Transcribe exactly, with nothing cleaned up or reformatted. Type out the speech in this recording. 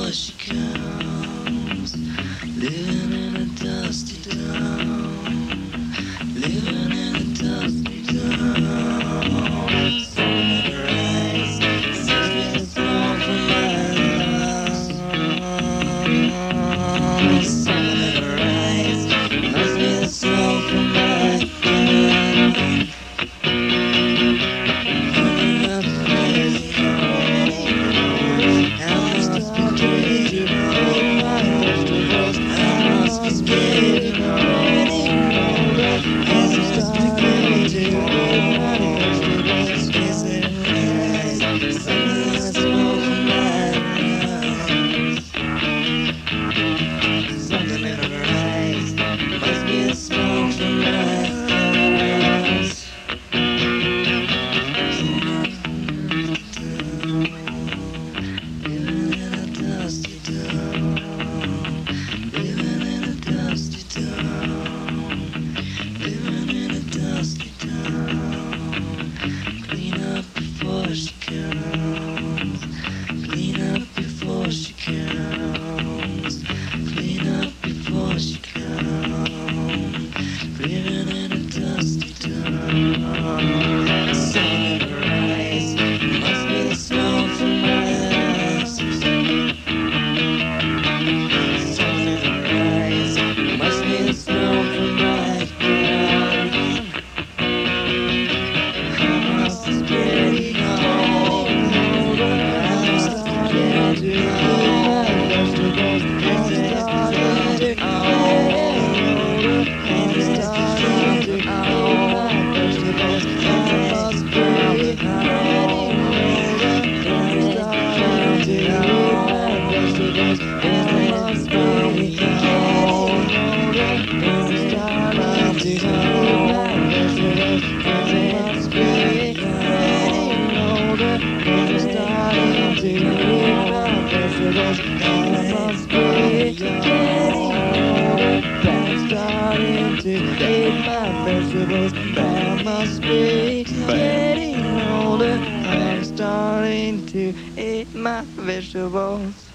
before she comes. Living in a dusty town, living in a dusty town. Sun in her eyes, six feet strong from my house. Sun in her eyes, must be the smoke from my house. I must be getting older. I'm starting to eat my vegetables.